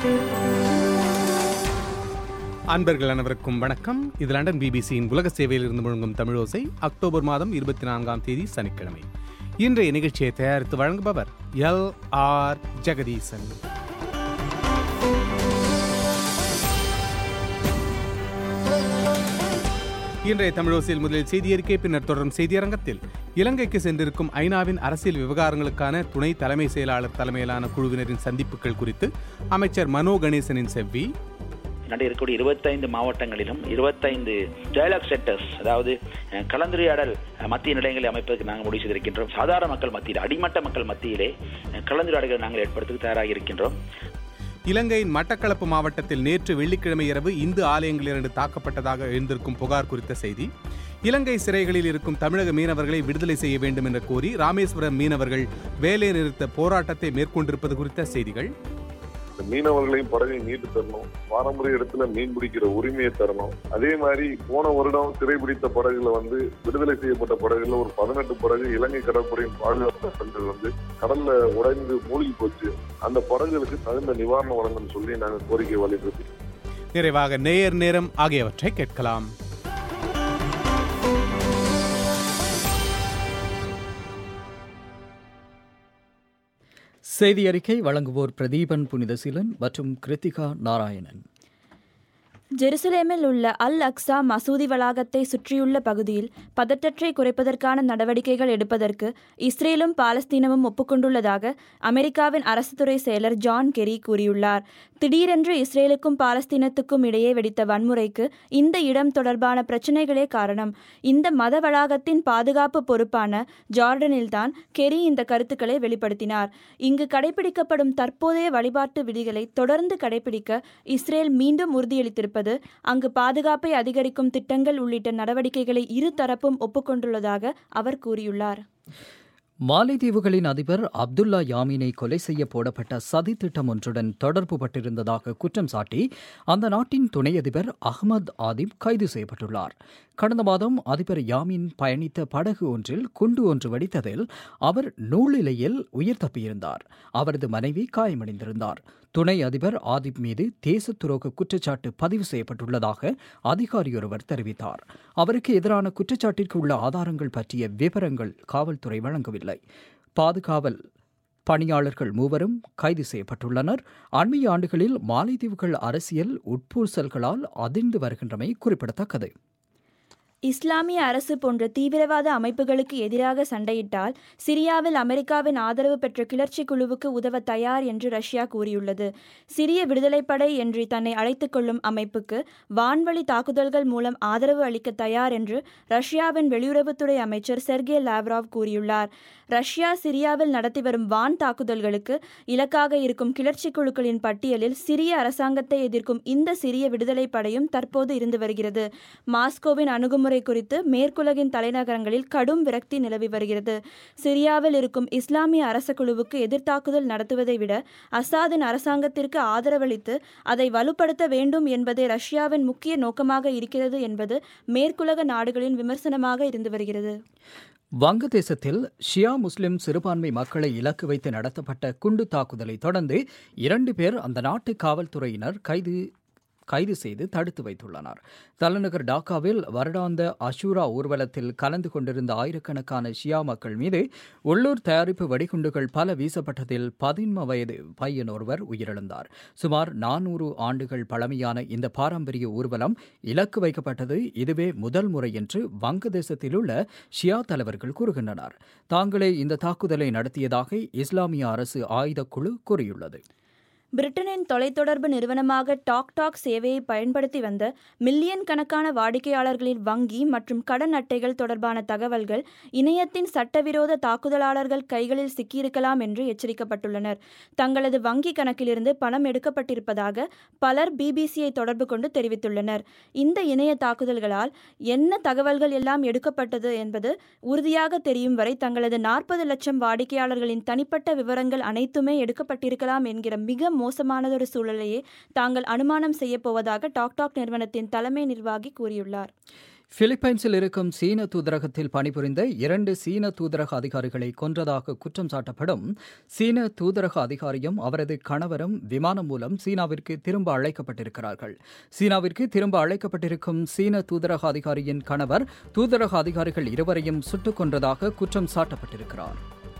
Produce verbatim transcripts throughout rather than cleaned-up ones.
அன்பர்கள் அனைவருக்கும் வணக்கம். இது லண்டன் பிபிசியின் உலக சேவையில் இருந்து முழங்கும் தமிழோசை. அக்டோபர் மாதம் இருபத்தி நான்காம் தேதி சனிக்கிழமை. இன்றைய நிகழ்ச்சியை தயாரித்து வழங்குபவர் எல் ஆர் ஜெகதீசன். இன்றைய தமிழோசையில் முதலில் செய்தியறிக்கை, பின்னர் தொடரும் செய்தியரங்கத்தில் இலங்கைக்கு சென்றிருக்கும் ஐநாவின் அரசியல் விவகாரங்களுக்கான துணை தலைமை செயலாளர் தலைமையிலான குழுவினரின் சந்திப்புகள் குறித்து அமைச்சர் மனோ கணேசனின் செவ்வி. இருக்கக்கூடிய இருபத்தைந்து மாவட்டங்களிலும் இருபத்தைந்து டயலாக் சென்டர்ஸ், அதாவது கலந்துரையாடல் மத்திய நிலையங்களை அமைப்பதற்கு நாங்கள் முடிவு செய்திருக்கின்றோம். சாதாரண மக்கள் மத்தியில், அடிமட்ட மக்கள் மத்தியிலே கலந்துரையாடல்களை நாங்கள் ஏற்படுத்த தயாராக இருக்கின்றோம். இலங்கையின் மட்டக்களப்பு மாவட்டத்தில் நேற்று வெள்ளிக்கிழமை இரவு இந்து ஆலயங்கள் இரண்டு தாக்கப்பட்டதாக எழுந்திருக்கும் புகார் குறித்த செய்தி. இலங்கை சிறைகளில் இருக்கும் தமிழக மீனவர்களை விடுதலை செய்ய வேண்டும் என்ற கோரி ராமேஸ்வரம் மீனவர்கள் வேலை நிறுத்த போராட்டத்தை மேற்கொண்டிருப்பது குறித்த செய்திகள். மீனவர்களையும் படகையும் மீட்டு தரணும், பாரம்பரிய இடத்துல மீன் பிடிக்கிற உரிமையை தரணும். அதே மாதிரி போன வருடம் சிறைபிடித்த படகுல வந்து விடுதலை செய்யப்பட்ட படகுல ஒரு பதினெட்டு படகு இலங்கை கடற்படையின் பாதுகாப்பு படகுகள் வந்து கடல்ல உடைந்து மூழ்கி போச்சு. அந்த படகுகளுக்கு தகுந்த நிவாரணம் வழங்கணும்னு சொல்லி நாங்கள் கோரிக்கை வலியுறுத்தி நிறைவாக நேயர் நேரம் ஆகியவற்றை கேட்கலாம். செய்தி அறிக்கை வழங்குவோர் பிரதீபன் புனிதசீலன் மற்றும் கிருத்திகா நாராயணன். ஜெருசலேமில் உள்ள அல் அக்ஸா மசூதி வளாகத்தை சுற்றியுள்ள பகுதியில் பதற்றத்தை குறைப்பதற்கான நடவடிக்கைகள் எடுப்பதற்கு இஸ்ரேலும் பாலஸ்தீனமும் ஒப்புக்கொண்டுள்ளதாக அமெரிக்காவின் அரசுத்துறை செயலர் ஜான் கெரி கூறியுள்ளார். திடீரென்று இஸ்ரேலுக்கும் பாலஸ்தீனத்துக்கும் இடையே வெடித்த வன்முறைக்கு இந்த இடம் தொடர்பான பிரச்சினைகளே காரணம். இந்த மத வளாகத்தின் பாதுகாப்பு பொறுப்பான ஜார்டனில்தான் கெரி இந்த கருத்துக்களை வெளிப்படுத்தினார். இங்கு கடைபிடிக்கப்படும் தற்போதைய வழிபாட்டு விதிகளை தொடர்ந்து கடைபிடிக்க இஸ்ரேல் மீண்டும் உறுதியளித்திருப்பது, அங்கு பாதுகாப்பை அதிகரிக்கும் திட்டங்கள் உள்ளிட்ட நடவடிக்கைகளை இரு தரப்பும் ஒப்புக்கொண்டுள்ளதாக அவர் கூறியுள்ளார். மாலைதீவுகளின் அதிபர் அப்துல்லா யாமீனை கொலை செய்ய போடப்பட்ட சதி திட்டம் ஒன்றுடன் தொடர்பு பட்டிருந்ததாக குற்றம் சாட்டி அந்த நாட்டின் துணை அதிபர் அஹ்மத் ஆதிப் கைது செய்யப்பட்டுள்ளார். கடந்த மாதம் அதிபர் யாமீன் பயணித்த படகு ஒன்றில் குண்டு ஒன்று வெடித்ததில் அவர் நூலிலையில் உயிர் தப்பியிருந்தார். அவரது மனைவி காயமடைந்திருந்தார். துணை அதிபர் ஆதிப் மீது தேச துரோக குற்றச்சாட்டு பதிவு செய்யப்பட்டுள்ளதாக அதிகாரியொருவர் தெரிவித்தார். அவருக்கு எதிரான குற்றச்சாட்டிற்கு உள்ள ஆதாரங்கள் பற்றிய விவரங்கள் காவல்துறை வழங்கவில்லை. பாதுகாவல் பணியாளர்கள் மூவரும் கைது செய்யப்பட்டுள்ளனர். அண்மைய ஆண்டுகளில் மாலைதீவுகள் அரசியல் உட்பூசல்களால் அதிர்ந்து வருகின்றமை குறிப்பிடத்தக்கது. இஸ்லாமிய அரசு போன்ற தீவிரவாத அமைப்புகளுக்கு எதிராக சண்டையிட்டால் சிரியாவில் அமெரிக்காவின் ஆதரவு பெற்ற கிளர்ச்சி குழுவுக்கு உதவ தயார் என்று ரஷ்யா கூறியுள்ளது. சிரிய விடுதலைப்படை என்று தன்னை அழைத்துக் கொள்ளும் அமைப்புக்கு வான்வழி தாக்குதல்கள் மூலம் ஆதரவு அளிக்க தயார் என்று ரஷ்யாவின் வெளியுறவுத்துறை அமைச்சர் செர்கே லாவ்ராவ் கூறியுள்ளார். ரஷ்யா சிரியாவில் நடத்தி வரும் வான் தாக்குதல்களுக்கு இலக்காக இருக்கும் கிளர்ச்சி குழுக்களின் பட்டியலில் சிரிய அரசாங்கத்தை எதிர்க்கும் இந்த சிரிய விடுதலைப்படையும் தற்போது இருந்து வருகிறது. மாஸ்கோவின் அணுகுமுறை குறித்து மேற்குலகின் தலைநகரங்களில் கடும் விரக்தி நிலவி வருகிறது. சிரியாவில் இருக்கும் இஸ்லாமிய அரச குழுவுக்கு எதிர்த்தாக்குதல் நடத்துவதை விட அசாதின் அரசாங்கத்திற்கு ஆதரவளித்து அதை வலுப்படுத்த வேண்டும் என்பதே ரஷ்யாவின் முக்கிய நோக்கமாக இருக்கிறது என்பது மேற்குலக நாடுகளின் விமர்சனமாக இருந்து வருகிறது. வங்கதேசத்தில் ஷியா முஸ்லிம் சிறுபான்மை மக்களை இலக்கு வைத்து நடத்தப்பட்ட குண்டு தாக்குதலை தொடர்ந்து இரண்டு பேர் அந்த நாட்டு காவல்துறையினர் கைது கைது செய்து தடுத்து வைத்துள்ளனர். தலைநகர் டாக்காவில் வருடாந்த அஷூரா ஊர்வலத்தில் கலந்து கொண்டிருந்த ஆயிரக்கணக்கான ஷியா மக்கள் மீது உள்ளூர் தயாரிப்பு வெடிகுண்டுகள் பல வீசப்பட்டதில் பதின்ம வயது பையன் ஒருவர் உயிரிழந்தார். சுமார் நானூறு ஆண்டுகள் பழமையான இந்த பாரம்பரிய ஊர்வலம் இலக்கு வைக்கப்பட்டது இதுவே முதல் முறை என்று வங்கதேசத்தில் உள்ள ஷியா தலைவர்கள் கூறுகின்றனர். தாங்களே இந்த தாக்குதலை நடத்தியதாக இஸ்லாமிய அரசு ஆயுதக்குழு கூறியுள்ளது. பிரிட்டனின் தொலைத்தொடர்பு நிறுவனமாக டாக் டாக் சேவையை பயன்படுத்தி வந்த மில்லியன் கணக்கான வாடிக்கையாளர்களின் வங்கி மற்றும் கடன் அட்டைகள் தொடர்பான தகவல்கள் இணையத்தின் சட்டவிரோத தாக்குதலாளர்கள் கைகளில் சிக்கியிருக்கலாம் என்று எச்சரிக்கப்பட்டுள்ளனர். தங்களது வங்கி கணக்கிலிருந்து பணம் எடுக்கப்பட்டிருப்பதாக பலர் பிபிசியை தொடர்பு கொண்டு தெரிவித்துள்ளனர். இந்த இணைய தாக்குதல்களால் என்ன தகவல்கள் எல்லாம் எடுக்கப்பட்டது என்பது உறுதியாக தெரியும் வரை தங்களது நாற்பது லட்சம் வாடிக்கையாளர்களின் தனிப்பட்ட விவரங்கள் அனைத்துமே எடுக்கப்பட்டிருக்கலாம் என்கிற மிக மோசமானதொரு சூழலையே தாங்கள் அனுமானம் செய்யப்போவதாக டாக் டாக் நிறுவனத்தின் தலைமை நிர்வாகி கூறியுள்ளார். பிலிப்பைன்ஸில் இருக்கும் சீன தூதரகத்தில் பணிபுரிந்த இரண்டு சீன தூதரக அதிகாரிகளை கொன்றதாக குற்றம் சாட்டப்படும் சீன தூதரக அதிகாரியும் அவரது கணவரும் விமானம் மூலம் சீனாவிற்கு திரும்ப அழைக்கப்பட்டிருக்கிறார்கள். சீனாவிற்கு திரும்ப அழைக்கப்பட்டிருக்கும் சீன தூதரக அதிகாரியின் கணவர் தூதரக அதிகாரிகள் இருவரையும் சுட்டுக் கொன்றதாக குற்றம் சாட்டப்பட்டிருக்கிறார்.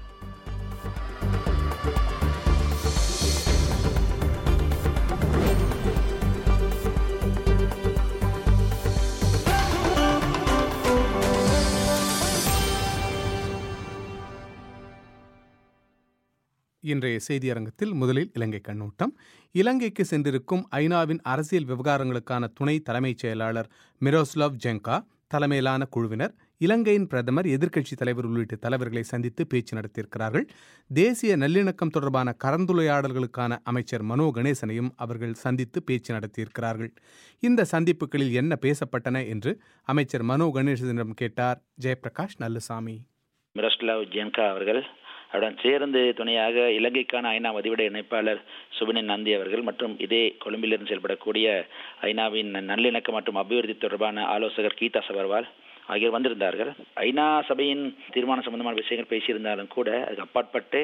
இன்றைய செய்தியரங்கத்தில் முதலில் இலங்கை கண்ணோட்டம். இலங்கைக்கு சென்றிருக்கும் ஐநாவின் அரசியல் விவகாரங்களுக்கான துணை தலைமைச் செயலாளர் மிரோஸ்லாவ் ஜெங்கா தலைமையிலான குழுவினர் இலங்கையின் பிரதமர், எதிர்க்கட்சித் தலைவர் உள்ளிட்ட தலைவர்களை சந்தித்து பேச்சு நடத்தியிருக்கிறார்கள். தேசிய நல்லிணக்கம் தொடர்பான கலந்துரையாடல்களுக்கான அமைச்சர் மனோ கணேசனையும் அவர்கள் சந்தித்து பேச்சு நடத்தியிருக்கிறார்கள். இந்த சந்திப்புகளில் என்ன பேசப்பட்டன என்று அமைச்சர் மனோ கணேசனிடம் கேட்டார் ஜெயபிரகாஷ் நல்லுசாமி. மிரோஸ்லாவ் ஜெங்கா அவர்கள் அவருடன் சேர்ந்து துணையாக இலங்கைக்கான ஐநா மதிவிட இணைப்பாளர் சுபினன் நந்தி அவர்கள் மற்றும் இதே கொழும்பிலிருந்து செயல்படக்கூடிய ஐநாவின் நல்லிணக்கம் மற்றும் அபிவிருத்தி தொடர்பான ஆலோசகர் கீதா சபர்வால் ஆகியோர் வந்திருந்தார்கள். ஐநா சபையின் தீர்மானம் சம்பந்தமான விஷயங்கள் பேசியிருந்தாலும் கூட அதுக்கு அப்பாற்பட்டு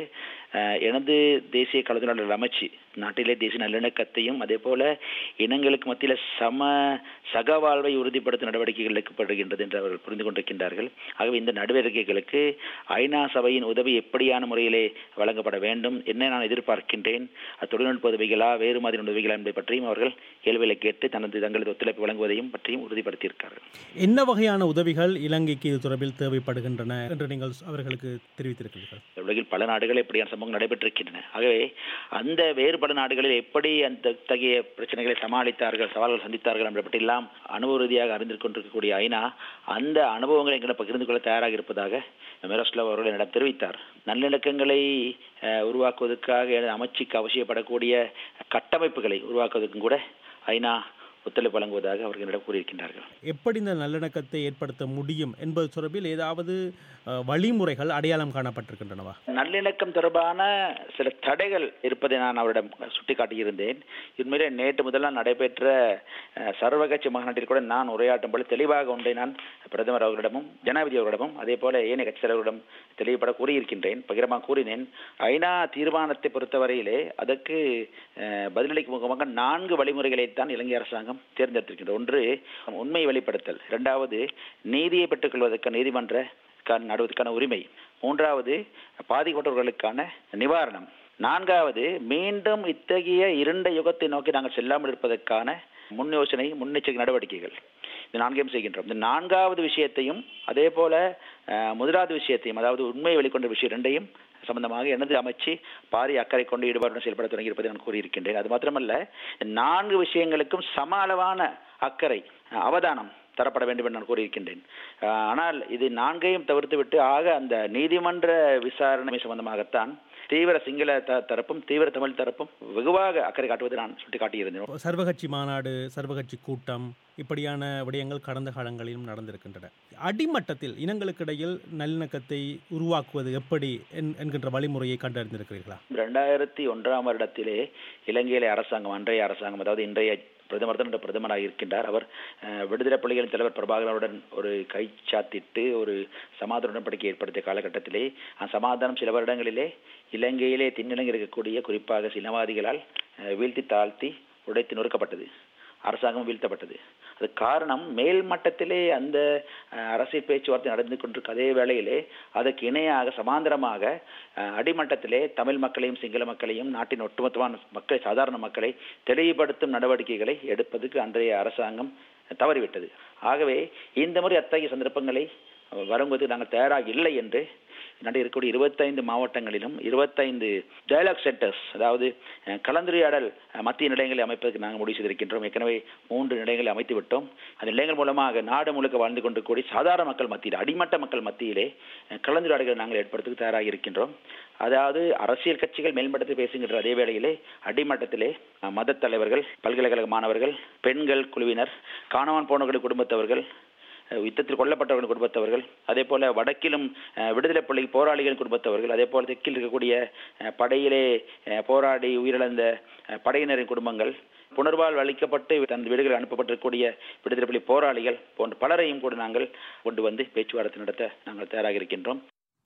எனது தேசிய கலந்துரையாடல் அமைச்சு நாட்டிலே தேசிய நல்லிணக்கத்தையும் அதே போல இனங்களுக்கு மத்தியில் சம சகவாழ்வை உறுதிப்படுத்தும் நடவடிக்கைகள் எடுக்கப்படுகின்றது என்று அவர்கள் புரிந்து கொண்டிருக்கின்றார்கள். ஆகவே இந்த நடவடிக்கைகளுக்கு ஐநா சபையின் உதவி எப்படியான முறையிலே வழங்கப்பட வேண்டும், என்ன நான் எதிர்பார்க்கின்றேன், தொழில்நுட்ப உதவிகளா வேறு மாதிரி உதவிகளா என்பதை பற்றியும் அவர்கள் கேள்விகளை கேட்டு தனது தங்களது ஒத்துழைப்பு வழங்குவதையும் பற்றியும் உறுதிப்படுத்தியிருக்கிறார்கள். என்ன வகையான உதவிகள் இலங்கைக்கு இது தொடர்பில் தேவைப்படுகின்றன என்று நீங்கள் அவர்களுக்கு தெரிவித்திருக்கிறீர்கள்? உலகில் பல நாடுகள் எப்படியான சம்பவங்கள் நடைபெற்றிருக்கின்றன. ஆகவே அந்த வேறுபட்ட நாடுகளில் எப்படி அந்த தகைய பிரச்சனைகளை சமாளித்தார்கள், சவால்கள் சந்தித்தார்கள் என்ற பற்றியெல்லாம் அனுபவ ரீதியாக அறிந்து கொண்டிருக்கக்கூடிய ஐநா அந்த அனுபவங்களை எங்களை பகிர்ந்து கொள்ள தயாராக இருப்பதாக மிரோஸ்லாவ் அவர்கள் என்னிடம் தெரிவித்தார். நல்லிணக்கங்களை உருவாக்குவதற்காக அமைச்சுக்கு அவசியப்படக்கூடிய கட்டமைப்புகளை உருவாக்குவதற்கும் கூட ஐநா ஒத்துழைப்பு வழங்குவதாக அவர்கள் என்னிடம் கூறியிருக்கின்றார்கள். எப்படி இந்த நல்லிணக்கத்தை ஏற்படுத்த முடியும் என்பது தொடர்பில் ஏதாவது வழிமுறைகள் அடையாளம் காணப்பட்டிருக்கின்றனவா? நல்லிணக்கம் தொடர்பான சில தடைகள் இருப்பதை நான் அவரிடம் சுட்டிக்காட்டியிருந்தேன். உண்மையிலே நேற்று முதலாம் நடைபெற்ற சர்வகட்சி மாநாட்டில் கூட நான் உரையாற்றும்போது தெளிவாக ஒன்றை நான் பிரதமர் அவர்களிடமும் ஜனாதிபதி அவர்களிடமும் அதே போல ஏனைய கட்சி தலைவர்களிடம் தெளிவுபட கூறியிருக்கின்றேன், பகிரமாக கூறினேன். ஐநா தீர்மானத்தை பொறுத்தவரையிலே அதற்கு பதிலளிக்கும் முகமாக நான்கு வழிமுறைகளைத்தான் இலங்கை அரசாங்கம் தேர்ந்தெடுத்திருக்கின்றது. ஒன்று உண்மை வெளிப்படுத்தல், இரண்டாவது நீதியை பெற்றுக் கொள்வதற்கான நீதிமன்ற நடுவதற்கான உரிமை, மூன்றாவது பாதிக்கப்பட்டவர்களுக்கான நிவாரணம், நான்காவது மீண்டும் இத்தகைய இருண்ட யுகத்தை நோக்கி நாங்கள் செல்லாமல் இருப்பதற்கான முன் யோசனை முன்னெச்சரிக்கை நடவடிக்கைகள். இந்த நான்கையும் செய்கின்றோம். இந்த நான்காவது விஷயத்தையும் அதே போல முதலாவது விஷயத்தையும் அதாவது உண்மையை வெளிக்கொண்ட விஷயம் இரண்டையும் சம்பந்தமாக எனது அமைச்சு பாரிய அக்கறை கொண்டு ஈடுபாடுடன் செயல்பட தொடங்கி இருப்பதை நான் கூறியிருக்கின்றேன். அது மாத்திரமல்ல, நான்கு விஷயங்களுக்கும் சம அளவான அக்கறை அவதானம் தரப்பட வேண்டும் என்று நான் கூறியிருக்கின்றேன். ஆனால் இது நான்கையும் தவிர்த்து விட்டு ஆக அந்த நீதிமன்ற விசாரணை சம்பந்தமாகத்தான் தீவிர சிங்கள தரப்பும் தீவிர தமிழ் தரப்பும் வெகுவாக அக்கறை காட்டுவதை நான் சுட்டிக்காட்டியிருந்தேன். சர்வகட்சி மாநாடு, சர்வகட்சி கூட்டம் இப்படியான விடயங்கள் கடந்த காலங்களிலும் நடந்திருக்கின்றன. அடிமட்டத்தில் இனங்களுக்கு இடையில் நல்லிணக்கத்தை உருவாக்குவது எப்படி என்கின்ற வழிமுறையை கண்டறிந்திருக்கிறீர்களா? இரண்டாயிரத்தி ஒன்றாம் வருடத்திலே இலங்கையிலே அரசாங்கம் அன்றைய அரசாங்கம் அதாவது இன்றைய பிரதமர் தான் பிரதமராக இருக்கின்றார். அவர் விடுதலை புலிகளின் தலைவர் பிரபாகரனுடன் ஒரு கை சாத்திட்டு ஒரு சமாதான உடன்படிக்கை ஏற்படுத்திய காலகட்டத்திலே அந்த சமாதானம் சில வருடங்களிலே இலங்கையிலே திண்ணிலங்கி இருக்கக்கூடிய குறிப்பாக சினவாதிகளால் வீழ்த்தி தாழ்த்தி உடைத்து நொறுக்கப்பட்டது. அரசாங்கம் வீழ்த்தப்பட்டது. அது காரணம் மேல் மட்டத்திலே அந்த அரசியல் பேச்சுவார்த்தை நடந்து கொண்டிருக்க அதே வேளையிலே அதற்கு இணையாக சமாந்தரமாக அடிமட்டத்திலே தமிழ் மக்களையும் சிங்கள மக்களையும் நாட்டின் ஒட்டுமொத்தமான மக்களை சாதாரண மக்களை தெளிவுபடுத்தும் நடவடிக்கைகளை எடுப்பதற்கு அன்றைய அரசாங்கம் தவறிவிட்டது. ஆகவே இந்த முறை அத்தகைய சந்தர்ப்பங்களை வரும்போது நாங்கள் தயாராக இல்லை என்று நாட்டில் இருக்கக்கூடிய இருபத்தைந்து மாவட்டங்களிலும் இருபத்தைந்து டயலாக் சென்டர்ஸ் அதாவது கலந்துரையாடல் மத்திய நிலையங்களை அமைப்பதற்கு நாங்கள் முடிவு செய்திருக்கின்றோம். ஏற்கனவே மூன்று நிலையங்களை அமைத்து விட்டோம். அந்த நிலையங்கள் மூலமாக நாடு முழுக்க வாழ்ந்து கொண்டிருக்கூடிய சாதாரண மக்கள் மத்தியில் அடிமட்ட மக்கள் மத்தியிலே கலந்துரையாடல்களை நாங்கள் ஏற்படுத்த தயாராக இருக்கின்றோம். அதாவது அரசியல் கட்சிகள் மேல்மட்டத்தில் பேசுகின்ற அதே வேளையிலே அடிமட்டத்திலே மத தலைவர்கள், பல்கலைக்கழக மாணவர்கள், பெண்கள் குழுவினர், காணாமல் போனவர்கள் குடும்பத்தவர்கள், யுத்தத்தில் கொல்லப்பட்டவர்கள் குடும்பத்தவர்கள், அதே போல வடக்கிலும் விடுதலை புலி போராளிகள் குடும்பத்தவர்கள், அதே போல தெற்கில் இருக்கக்கூடிய படையிலே போராடி உயிரிழந்த படையினரின் குடும்பங்கள், புனர்வாழ்வு அளிக்கப்பட்டு தனது வீடுகளில் அனுப்பப்பட்டிருக்கக்கூடிய விடுதலை புலி போராளிகள் போன்ற பலரையும் கூட நாங்கள் கொண்டு வந்து பேச்சுவார்த்தை நடத்த நாங்கள் தயாராக இருக்கின்றோம்.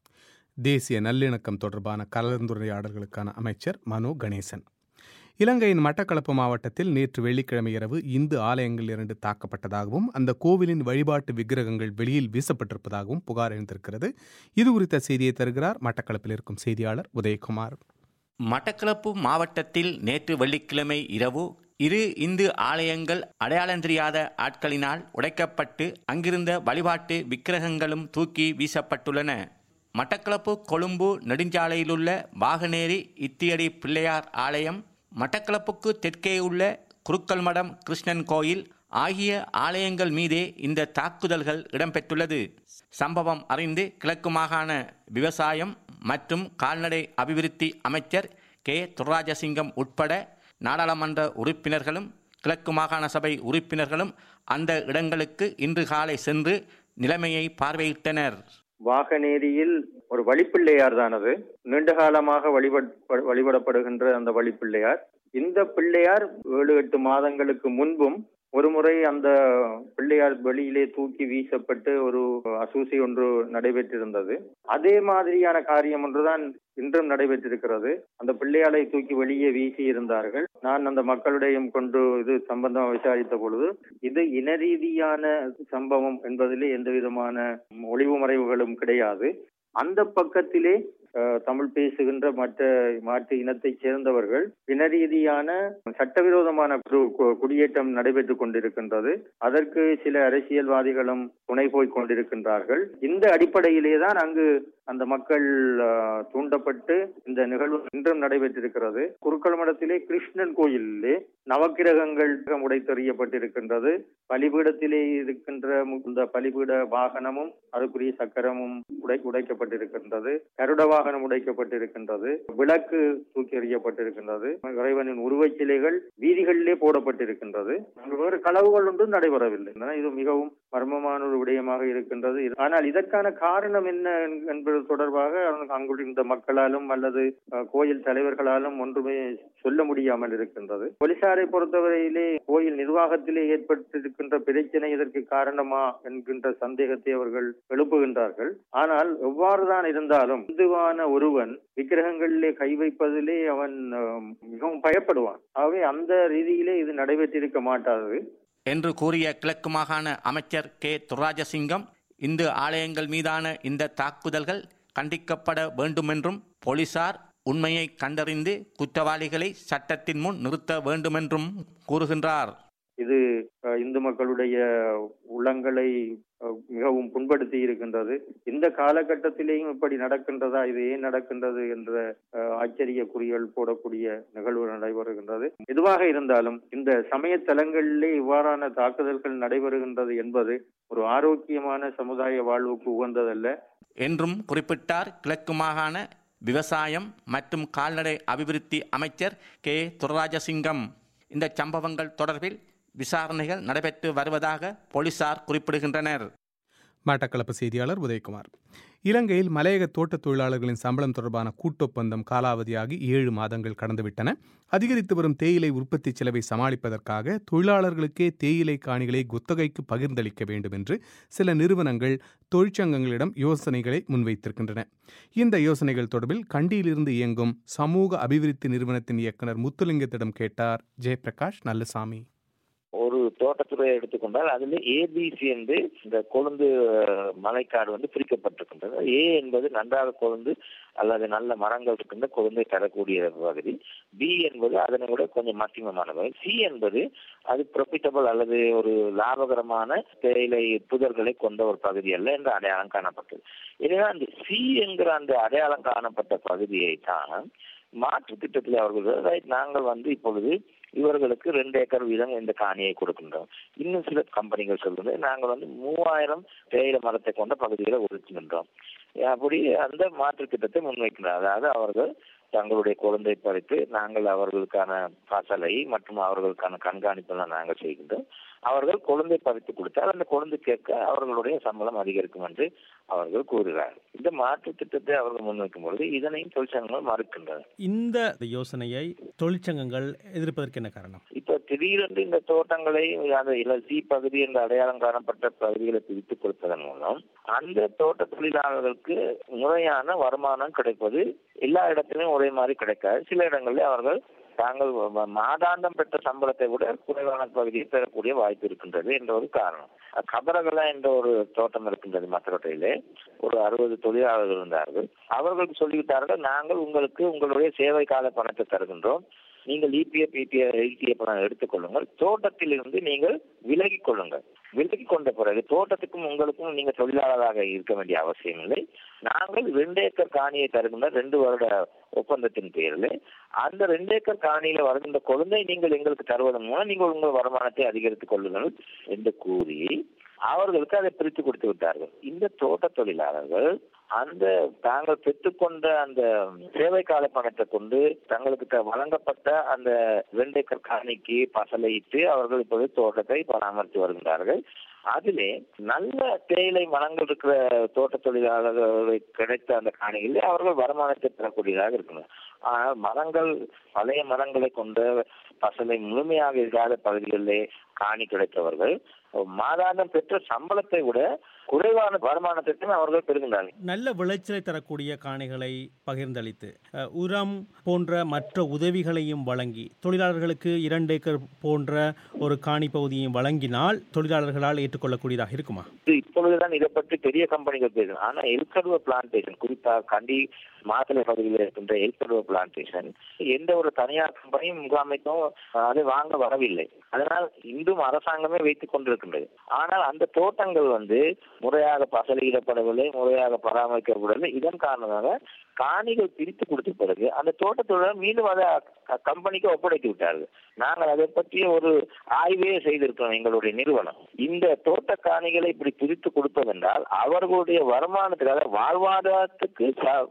தேசிய நல்லிணக்கம் தொடர்பான கலந்துரையாடல்களுக்கான அமைச்சர் மனோ கணேசன். இலங்கையின் மட்டக்களப்பு மாவட்டத்தில் நேற்று வெள்ளிக்கிழமை இரவு இந்து ஆலயங்கள் இரண்டு தாக்கப்பட்டதாகவும் அந்த கோவிலின் வழிபாட்டு விக்கிரகங்கள் வெளியில் வீசப்பட்டிருப்பதாகவும் புகார் எழுந்திருக்கிறது. இது குறித்த செய்தியை தருகிறார் மட்டக்களப்பில் இருக்கும் செய்தியாளர் உதயகுமார். மட்டக்களப்பு மாவட்டத்தில் நேற்று வெள்ளிக்கிழமை இரவு இரு இந்து ஆலயங்கள் அடையாளம் தெரியாத ஆட்களினால் உடைக்கப்பட்டு அங்கிருந்த வழிபாட்டு விக்கிரகங்களும் தூக்கி வீசப்பட்டுள்ளன. மட்டக்களப்பு கொழும்பு நெடுஞ்சாலையிலுள்ள வாகனேரி இத்தியடி பிள்ளையார் ஆலயம், மட்டக்களப்புக்கு தெற்கே உள்ள குருக்கல் மடம் கிருஷ்ணன் கோயில் ஆகிய ஆலயங்கள் மீதே இந்த தாக்குதல்கள் இடம்பெற்றுள்ளது. சம்பவம் அறிந்து கிழக்கு மாகாண விவசாயம் மற்றும் கால்நடை அபிவிருத்தி அமைச்சர் கே துர்ராஜசிங்கம் உட்பட நாடாளுமன்ற உறுப்பினர்களும் கிழக்கு மாகாண சபை உறுப்பினர்களும் அந்த இடங்களுக்கு இன்று காலை சென்று நிலைமையை பார்வையிட்டனர். வாகனேரியில் ஒரு வழிப்பிள்ளையார் தானது நீண்ட காலமாக வழிபட வழிபடப்படுகின்ற அந்த வழிப்பிள்ளையார். இந்த பிள்ளையார் ஏழு எட்டு மாதங்களுக்கு முன்பும் ஒரு முறை அந்த பிள்ளையார் வெளியிலே தூக்கி வீசப்பட்டு ஒரு அசூசி ஒன்று நடைபெற்றிருந்தது. அதே மாதிரியான காரியம் ஒன்றுதான் இன்றும் நடைபெற்றிருக்கிறது. அந்த பிள்ளையாரை தூக்கி வெளியே வீசி இருந்தார்கள். நான் அந்த மக்களிடையும் கொண்டு இது சம்பந்தமாக விசாரித்த பொழுது இது இன ரீதியான சம்பவம் என்பதிலே எந்த விதமான ஒளிவு மறைவுகளும் கிடையாது. அந்த பக்கத்திலே தமிழ் பேசுகின்ற மற்ற மாற்று இனத்தைச் சேர்ந்தவர்கள் இன ரீதியான சட்டவிரோதமான குடியேற்றம் நடைபெற்றுக் கொண்டிருக்கின்றது. அதற்கு சில அரசியல்வாதிகளும் துணை போய் கொண்டிருக்கின்றார்கள். இந்த அடிப்படையிலேதான் அங்கு அந்த மக்கள் தூண்டப்பட்டு இந்த நிகழ்வு இன்றும் நடைபெற்றிருக்கிறது. குருக்கள் மடத்திலே கிருஷ்ணன் கோயிலிலே நவக்கிரகங்கள் உடைத்தெறியப்பட்டிருக்கின்றது. பலிபீடத்திலே இருக்கின்ற இந்த பலிபீட வாகனமும் அதுக்குரிய சக்கரமும் உடை உடைக்கப்பட்டிருக்கின்றது. கருட வாகனம் உடைக்கப்பட்டிருக்கின்றது. விளக்கு தூக்கி எறியப்பட்டிருக்கின்றது. இறைவனின் உருவச் சிலைகள் வீதிகளிலே போடப்பட்டிருக்கின்றது. வேறு களவுகள் ஒன்றும் நடைபெறவில்லை. இது மிகவும் மர்மமான ஒரு விடயமாக இருக்கின்றது. ஆனால் இதற்கான காரணம் என்ன என்பது தொடர்பாக அங்குள்ள மக்களாலும் அல்லது கோயில் தலைவர்களாலும் ஒன்றுமே சொல்ல முடியாமல் இருக்கின்றது. போலீசாரை பொறுத்தவரையிலே கோயில் நிர்வாகத்திலே ஏற்பட்டிருக்கின்ற பிரச்சனை இதற்கு காரணமா என்கின்ற சந்தேகத்தை அவர்கள் எழுப்புகின்றார்கள். ஆனால் எவ்வாறுதான் இருந்தாலும் இந்துவான ஒருவன் விக்கிரகங்களிலே கை வைப்பதிலே அவன் மிகவும் பயப்படுவான். ஆகவே அந்த ரீதியிலே இது நடைபெற்றிருக்க மாட்டாது என்று கூறிய கிழக்கு மாகாண அமைச்சர் கே துர்ராஜசிங்கம், இந்து ஆலயங்கள் மீதான இந்த தாக்குதல்கள் கண்டிக்கப்பட வேண்டுமென்றும் போலீசார் உண்மையை கண்டறிந்து குற்றவாளிகளை சட்டத்தின் முன் நிறுத்த வேண்டுமென்றும் கூறுகின்றார். இது இந்து மக்களுடைய உள்ளங்களை மிகவும் புண்படுத்தி இருக்கின்றது. இந்த காலகட்டத்திலேயும் இப்படி நடக்கின்றதா, இது ஏன் நடக்கின்றது என்ற ஆச்சரிய குறிகள் போடக்கூடிய நிகழ்வு நடைபெறுகின்றது. எதுவாக இருந்தாலும் இந்த சமய தலங்களிலே இவ்வாறான தாக்குதல்கள் நடைபெறுகின்றது என்பது ஒரு ஆரோக்கியமான சமுதாய வாழ்வுக்கு உகந்ததல்ல என்றும் குறிப்பிட்டார் கிழக்கு மாகாண விவசாயம் மற்றும் கால்நடை அபிவிருத்தி அமைச்சர் கே துர்ராஜசிங்கம். இந்த சம்பவங்கள் தொடர்பில் விசாரணைகள் நடைபெற்று வருவதாக போலீசார் குறிப்பிடுகின்றனர். மட்டக்களப்பு செய்தியாளர் உதயகுமார். இலங்கையில் மலையக தோட்டத் தொழிலாளர்களின் சம்பளம் தொடர்பான கூட்டொப்பந்தம் காலாவதியாகி ஏழு மாதங்கள் கடந்துவிட்டன. அதிகரித்து வரும் தேயிலை உற்பத்தி செலவை சமாளிப்பதற்காக தொழிலாளர்களுக்கே தேயிலை காணிகளை குத்தகைக்கு பகிர்ந்தளிக்க வேண்டும் என்று சில நிறுவனங்கள் தொழிற்சங்கங்களிடம் யோசனைகளை முன்வைத்திருக்கின்றன. இந்த யோசனைகள் தொடர்பில் கண்டியிலிருந்து இயங்கும் சமூக அபிவிருத்தி நிறுவனத்தின் இயக்குநர் முத்துலிங்கத்திடம் கேட்டார் ஜெயபிரகாஷ் நல்லசாமி. ஒரு தோட்டத்துறையை எடுத்துக்கொண்டால் அதில் ஏபிசி என்று இந்த கொழுந்து மலைக்காடு வந்து பிரிக்கப்பட்டிருக்கின்றது. ஏ என்பது நன்றாக கொழுந்து அல்லது நல்ல மரங்கள் இருக்கின்ற கொழுந்தை தரக்கூடிய பகுதி. பி என்பது அதனை விட கொஞ்சம் மத்தியமமான பகுதி. சி என்பது அது ப்ராஃபிட்டபிள் அல்லது ஒரு லாபகரமான தேயிலை புதர்களை கொண்ட ஒரு பகுதி அல்ல என்று அடையாளம் காணப்பட்டது. எனவே அந்த சி என்கிற அந்த அடையாளம் காணப்பட்ட பகுதியை தான் மாற்று திட்டத்தில் அவர்கள் நாங்கள் வந்து இப்பொழுது இவர்களுக்கு ரெண்டு ஏக்கர் வீதம் இந்த காணியை கொடுக்கின்றோம். இன்னும் சில கம்பெனிகள் சொல்றது நாங்கள் வந்து மூவாயிரம் தேயிலை மரத்தை கொண்ட பகுதிகளை ஒதுக்குகின்றோம். அப்படி அந்த மாற்று திட்டத்தை முன்வைக்கின்றனர். அதாவது அவர்கள் தங்களுடைய குழந்தை பறித்து நாங்கள் அவர்களுக்கான பசலை மற்றும் அவர்களுக்கான கண்காணிப்பெல்லாம் நாங்கள் செய்கின்றோம். அவர்கள் குழந்தை பறித்து கொடுத்தால் அந்த குழந்தை கேட்க அவர்களுடைய சம்பளம் அதிகரிக்கும் என்று அவர்கள் கூறுகிறார்கள். இந்த மாற்று திட்டத்தை அவர்கள் முன்வைக்கும் பொழுது இதனையும் தொழிற்சங்கங்கள் மறுக்கின்றன. இந்த யோசனையை தொழிற்சங்கங்கள் எதிர்ப்பதற்கு என்ன காரணம்? இப்ப திடீரென்று இந்த தோட்டங்களை அந்த சி பகுதி என்ற அடையாளம் காணப்பட்ட பகுதிகளை பிரித்துக் கொடுப்பதன் மூலம் அந்த தோட்ட தொழிலாளர்களுக்கு முறையான வருமானம் கிடைப்பது எல்லா இடத்திலும் ஒரே மாதிரி கிடைக்காது. சில இடங்களில் அவர்கள் தாங்கள் மாதாந்தம் பெற்ற சம்பளத்தை விட குறைவான பகுதியை பெறக்கூடிய வாய்ப்பு இருக்கின்றது என்ற ஒரு காரணம். கபரகலா என்ற ஒரு தோட்டம் இருக்கின்றது மற்றவற்றிலே. ஒரு அறுபது தொழிலாளர்கள் இருந்தார்கள். அவர்களுக்கு சொல்லிவிட்டார்கள், நாங்கள் உங்களுக்கு உங்களுடைய சேவை கால பணத்தை தருகின்றோம், நீங்கள் இபிஎஃப் இபிஎஃப் பணம் எடுத்துக்கொள்ளுங்கள், தோட்டத்தில் இருந்து நீங்கள் விலகி கொள்ளுங்கள். விலகி கொண்ட பிறகு தோட்டத்துக்கும் உங்களுக்கும் நீங்கள் தொழிலாளராக இருக்க வேண்டிய அவசியம் இல்லை. நாங்கள் ரெண்டு ஏக்கர் காணியை தருகின்ற ரெண்டு வருட ஒப்பந்தத்தின் பேரில் அந்த ரெண்டு ஏக்கர் காணியில வருகின்ற கொழுந்தை நீங்கள் எங்களுக்கு தருவதன் மூலம் நீங்கள் உங்கள் வருமானத்தை அதிகரித்துக் கொள்ளுங்கள் என்று கூறி அவர்களுக்கு அதை பிரித்து கொடுத்து விட்டார்கள். இந்த தோட்ட தொழிலாளர்கள் அந்த தாங்கள் பெற்றுக்கொண்ட அந்த சேவை கால பணத்தை கொண்டு தங்களுக்கு வழங்கப்பட்ட அந்த ரெண்டு ஏக்கர் காணிக்கு பசலையிட்டு அவர்கள் இப்போது தோட்டத்தை பராமரித்து வருகின்றார்கள். அதிலே நல்ல தேயிலை மரங்கள் இருக்கிற தோட்ட தொழிலாளர்களுக்கு கிடைத்த அந்த காணிகளில் அவர்கள் வருமானத்தை பெறக்கூடியதாக இருக்கணும். ஆனால் மரங்கள் பழைய மரங்களை கொண்ட பசலை முழுமையாக இல்லாத பகுதிகளிலே காணி கிடைத்தவர்கள் மாதாந்தம் பெற்ற சம்பளத்தை விட குறைவான வருமானத்தை அவர்கள் பெறுகின்றார்கள். நல்ல விளைச்சலை தரக்கூடிய காணிகளை பகிர்ந்தளித்து உரம் போன்ற மற்ற உதவிகளையும் வழங்கி தொழிலாளர்களுக்கு இரண்டு ஏக்கர் போன்ற ஒரு காணி பகுதியையும் வழங்கினால் தொழிலாளர்களால் ஏற்றுக்கொள்ளக்கூடியதாக இருக்குமா? இப்பொழுதுதான் இதை பற்றி பெரிய கம்பெனிகள் பேசும். ஆனா எல்கடுவ பிளான்டேஷன், குறிப்பாக கண்டி மாத்தளை பகுதியில் இருக்கின்ற எல்கடுவ பிளான்டேஷன் எந்த ஒரு தனியார் கம்பெனியும் முகாமைக்கும் அதை வாங்க வரவில்லை. அதனால் இன்றும் அரசாங்கமே வைத்துக் கொண்டிருக்கின்றது. ஆனால் அந்த தோட்டங்கள் வந்து முறையாக பசலையிடப்படவில்லை, முறையாக பராமரிக்கப்படவில்லை. இதன் காரணமாக காணிகள் பிரித்து கொடுத்த பிறகு அந்த தோட்டத்தோட மீண்டும் அதை கம்பெனிக்கு ஒப்படைத்து விட்டார்கள். நாங்கள் அதை பற்றிய ஒரு ஆய்வே செய்திருக்கிறோம் எங்களுடைய நிறுவனம். இந்த தோட்ட காணிகளை இப்படி பிரித்து கொடுப்பதென்றால் அவர்களுடைய வருமானத்துக்காக வாழ்வாதாரத்துக்கு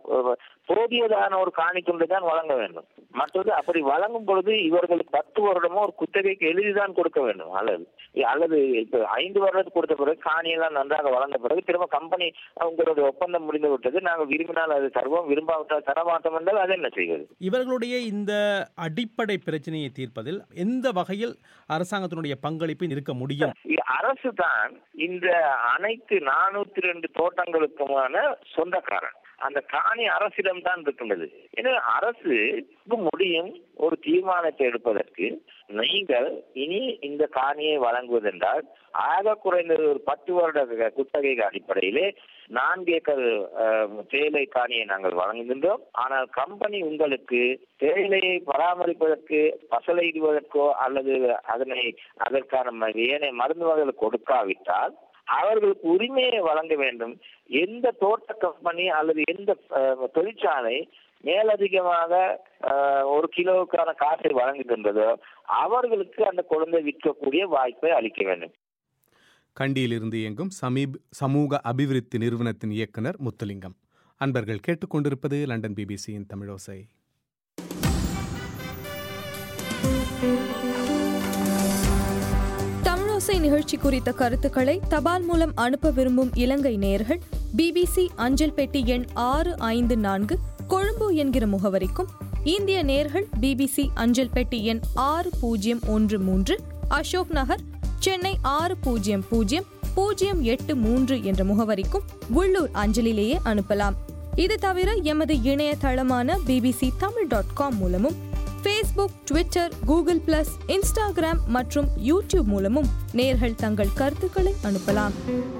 போதியதான ஒரு காணி கொண்டுதான் வழங்க வேண்டும். மற்றது அப்படி வழங்கும் பொழுது இவர்களுக்கு பத்து வருடமோ ஒரு குத்தகைக்கு எழுதிதான் கொடுக்க வேண்டும். அல்லது அல்லது இப்ப ஐந்து வருடத்துக்கு கொடுத்த பிறகு காணியெல்லாம் நன்றாக வளர்ந்த பிறகு திரும்ப கம்பெனி உங்களுடைய ஒப்பந்தம் முடிந்து விட்டது, நாங்கள் விரும்பினால் அது தருவோம், விரும்பாவிட்டால் தரமாட்டோம் என்றால் அதை என்ன செய்வது? இவர்களுடைய இந்த அடிப்படை பிரச்சனையை தீர்ப்பதில் எந்த வகையில் அரசாங்கத்தினுடைய பங்களிப்பு இருக்க முடியும்? அரசு தான் இந்த அனைத்து நானூத்தி ரெண்டு தோட்டங்களுக்குமான சொந்தக்காரன். அந்த காணி அரசிடம் தான் இருக்கின்றது. எனவே அரசு முடியும் ஒரு தீர்மானத்தை எடுப்பதற்கு. நீங்கள் இனி இந்த காணியை வழங்குவதென்றால் ஆக குறைந்தது ஒரு பத்து வருட குத்தகை அடிப்படையிலே நான்கு ஏக்கர் தேயிலை காணியை நாங்கள் வழங்குகின்றோம். ஆனால் கம்பெனி உங்களுக்கு தேயிலையை பராமரிப்பதற்கு பசலையிடுவதற்கோ அல்லது அதனை அதற்கான ஏனைய மருந்து வகைகள் கொடுக்காவிட்டால் அவர்களுக்கு உரிமையை வழங்க வேண்டும். எந்த தோட்ட கம்பெனி அல்லது எந்த தொழிற்சாலை மேலதிகமாக ஒரு கிலோவுக்கான காசை வழங்குகின்றதோ அவர்களுக்கு அந்த குழந்தை விற்கக்கூடிய வாய்ப்பை அளிக்க வேண்டும். கண்டியிலிருந்து இயங்கும் சமீப் சமூக அபிவிருத்தி நிறுவனத்தின் இயக்குனர் முத்துலிங்கம். அன்பர்கள் கேட்டுக்கொண்டிருப்பது லண்டன் பிபிசியின் தமிழோசை. தமிழோசை நிகழ்ச்சி குறித்த கருத்துக்களை தபால் மூலம் அனுப்ப விரும்பும் இலங்கை நேயர்கள் பிபிசி அஞ்சல் பெட்டி எண் ஆறு ஐந்து நான்கு கொழும்பு என்கிற முகவரிக்கும், இந்திய நேயர்கள் பிபிசி அஞ்சல் பெட்டி எண் ஆறு பூஜ்ஜியம் ஒன்று மூன்று அசோக் நகர் சென்னை ஆறு பூஜ்ஜியம் பூஜ்ஜியம் பூஜ்ஜியம் எட்டு மூன்று என்ற முகவரிக்கும் உள்ளூர் அஞ்சலிலேயே அனுப்பலாம். இது தவிர எமது இணையதளமான பிபிசி தமிழ் டாட் காம் மூலமும் Facebook, Twitter, Google plus, Instagram மற்றும் யூடியூப் மூலமும் நேயர்கள் தங்கள் கருத்துக்களை அனுப்பலாம்.